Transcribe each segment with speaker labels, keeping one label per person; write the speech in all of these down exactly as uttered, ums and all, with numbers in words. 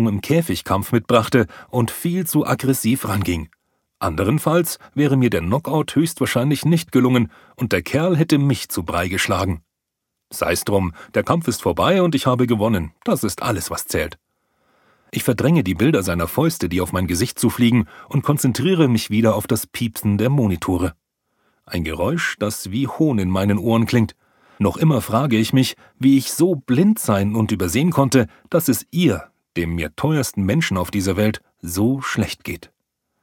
Speaker 1: im Käfigkampf mitbrachte und viel zu aggressiv ranging. Anderenfalls wäre mir der Knockout höchstwahrscheinlich nicht gelungen und der Kerl hätte mich zu Brei geschlagen. Sei's drum, der Kampf ist vorbei und ich habe gewonnen. Das ist alles, was zählt. Ich verdränge die Bilder seiner Fäuste, die auf mein Gesicht zufliegen, und konzentriere mich wieder auf das Piepsen der Monitore. Ein Geräusch, das wie Hohn in meinen Ohren klingt. Noch immer frage ich mich, wie ich so blind sein und übersehen konnte, dass es ihr, dem mir teuersten Menschen auf dieser Welt, so schlecht geht.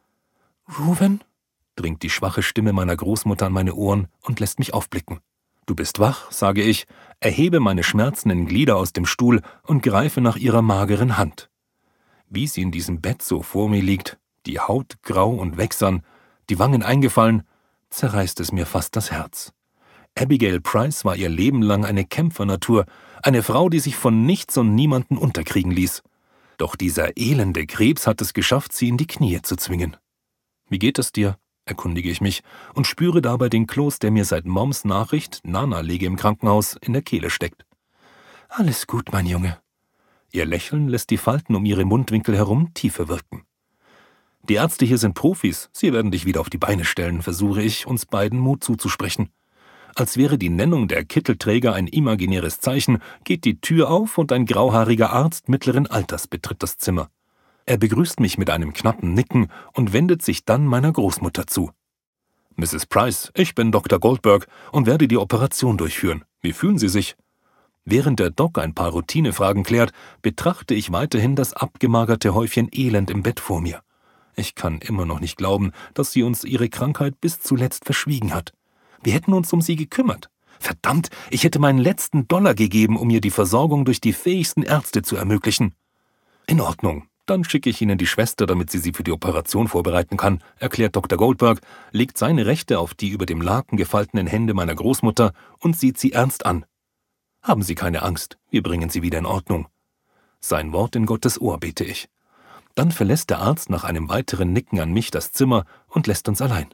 Speaker 1: »Reuven?« dringt die schwache Stimme meiner Großmutter an meine Ohren und lässt mich aufblicken. »Du bist wach«, sage ich, erhebe meine schmerzenden Glieder aus dem Stuhl und greife nach ihrer mageren Hand. Wie sie in diesem Bett so vor mir liegt, die Haut grau und wächsern, die Wangen eingefallen, zerreißt es mir fast das Herz. Abigail Price war ihr Leben lang eine Kämpfernatur, eine Frau, die sich von nichts und niemanden unterkriegen ließ. Doch dieser elende Krebs hat es geschafft, sie in die Knie zu zwingen. »Wie geht es dir?« erkundige ich mich und spüre dabei den Kloß, der mir seit Moms Nachricht, Nana liege im Krankenhaus, in der Kehle steckt. »Alles gut, mein Junge.« Ihr Lächeln lässt die Falten um ihre Mundwinkel herum tiefer wirken. »Die Ärzte hier sind Profis, sie werden dich wieder auf die Beine stellen«, versuche ich, uns beiden Mut zuzusprechen. Als wäre die Nennung der Kittelträger ein imaginäres Zeichen, geht die Tür auf und ein grauhaariger Arzt mittleren Alters betritt das Zimmer. Er begrüßt mich mit einem knappen Nicken und wendet sich dann meiner Großmutter zu. »Misses Price, ich bin Doktor Goldberg und werde die Operation durchführen. Wie fühlen Sie sich?« Während der Doc ein paar Routinefragen klärt, betrachte ich weiterhin das abgemagerte Häufchen Elend im Bett vor mir. Ich kann immer noch nicht glauben, dass sie uns ihre Krankheit bis zuletzt verschwiegen hat. Wir hätten uns um sie gekümmert. Verdammt, ich hätte meinen letzten Dollar gegeben, um ihr die Versorgung durch die fähigsten Ärzte zu ermöglichen. »In Ordnung, dann schicke ich Ihnen die Schwester, damit sie sie für die Operation vorbereiten kann«, erklärt Doktor Goldberg, legt seine Rechte auf die über dem Laken gefalteten Hände meiner Großmutter und sieht sie ernst an. »Haben Sie keine Angst, wir bringen Sie wieder in Ordnung.« Sein Wort in Gottes Ohr, bete ich. Dann verlässt der Arzt nach einem weiteren Nicken an mich das Zimmer und lässt uns allein.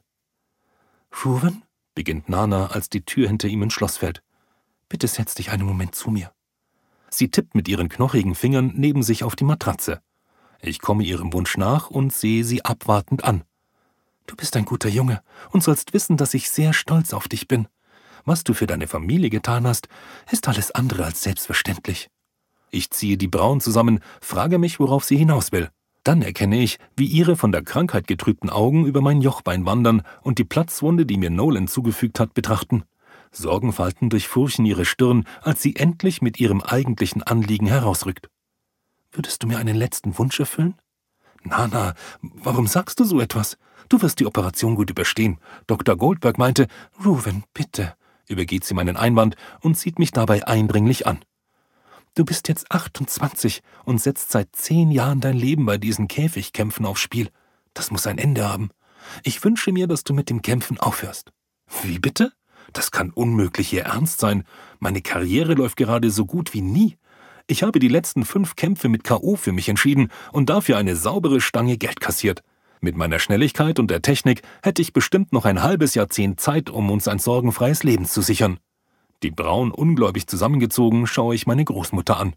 Speaker 1: »Reuven?« beginnt Nana, als die Tür hinter ihm ins Schloss fällt. »Bitte setz dich einen Moment zu mir.« Sie tippt mit ihren knochigen Fingern neben sich auf die Matratze. Ich komme ihrem Wunsch nach und sehe sie abwartend an. »Du bist ein guter Junge und sollst wissen, dass ich sehr stolz auf dich bin. Was du für deine Familie getan hast, ist alles andere als selbstverständlich.« Ich ziehe die Brauen zusammen, frage mich, worauf sie hinaus will. Dann erkenne ich, wie ihre von der Krankheit getrübten Augen über mein Jochbein wandern und die Platzwunde, die mir Nolan zugefügt hat, betrachten. Sorgenfalten durchfurchen ihre Stirn, als sie endlich mit ihrem eigentlichen Anliegen herausrückt. »Würdest du mir einen letzten Wunsch erfüllen?« »Nana, warum sagst du so etwas? Du wirst die Operation gut überstehen. Doktor Goldberg meinte, »Reuven, bitte«, übergeht sie meinen Einwand und sieht mich dabei eindringlich an. »Du bist jetzt achtundzwanzig und setzt seit zehn Jahren dein Leben bei diesen Käfigkämpfen aufs Spiel. Das muss ein Ende haben. Ich wünsche mir, dass du mit dem Kämpfen aufhörst.« »Wie bitte? Das kann unmöglich Ihr Ernst sein. Meine Karriere läuft gerade so gut wie nie. Ich habe die letzten fünf Kämpfe mit K O für mich entschieden und dafür eine saubere Stange Geld kassiert. Mit meiner Schnelligkeit und der Technik hätte ich bestimmt noch ein halbes Jahrzehnt Zeit, um uns ein sorgenfreies Leben zu sichern.« Die Brauen ungläubig zusammengezogen, schaue ich meine Großmutter an.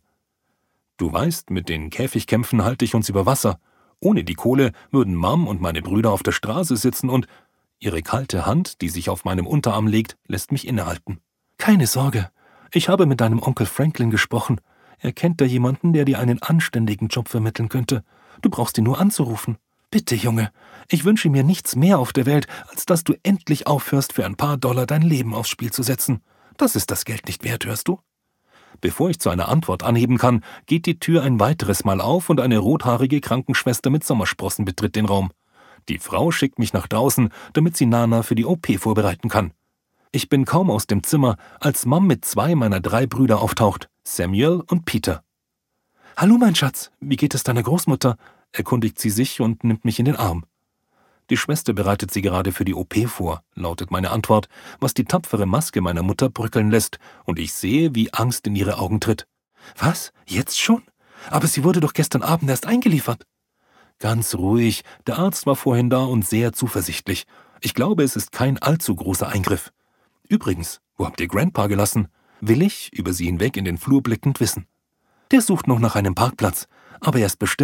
Speaker 1: »Du weißt, mit den Käfigkämpfen halte ich uns über Wasser. Ohne die Kohle würden Mom und meine Brüder auf der Straße sitzen und...« Ihre kalte Hand, die sich auf meinem Unterarm legt, lässt mich innehalten. »Keine Sorge, ich habe mit deinem Onkel Franklin gesprochen. Er kennt da jemanden, der dir einen anständigen Job vermitteln könnte. Du brauchst ihn nur anzurufen. Bitte, Junge, ich wünsche mir nichts mehr auf der Welt, als dass du endlich aufhörst, für ein paar Dollar dein Leben aufs Spiel zu setzen. Das ist das Geld nicht wert, hörst du?« Bevor ich zu einer Antwort anheben kann, geht die Tür ein weiteres Mal auf und eine rothaarige Krankenschwester mit Sommersprossen betritt den Raum. Die Frau schickt mich nach draußen, damit sie Nana für die O P vorbereiten kann. Ich bin kaum aus dem Zimmer, als Mom mit zwei meiner drei Brüder auftaucht, Samuel und Peter. »Hallo, mein Schatz, wie geht es deiner Großmutter?« erkundigt sie sich und nimmt mich in den Arm. »Die Schwester bereitet sie gerade für die O P vor«, lautet meine Antwort, was die tapfere Maske meiner Mutter bröckeln lässt, und ich sehe, wie Angst in ihre Augen tritt. »Was? Jetzt schon? Aber sie wurde doch gestern Abend erst eingeliefert.« »Ganz ruhig, der Arzt war vorhin da und sehr zuversichtlich. Ich glaube, es ist kein allzu großer Eingriff. Übrigens, wo habt ihr Grandpa gelassen?« will ich, über sie hinweg in den Flur blickend, wissen. »Der sucht noch nach einem Parkplatz, aber er ist bestimmt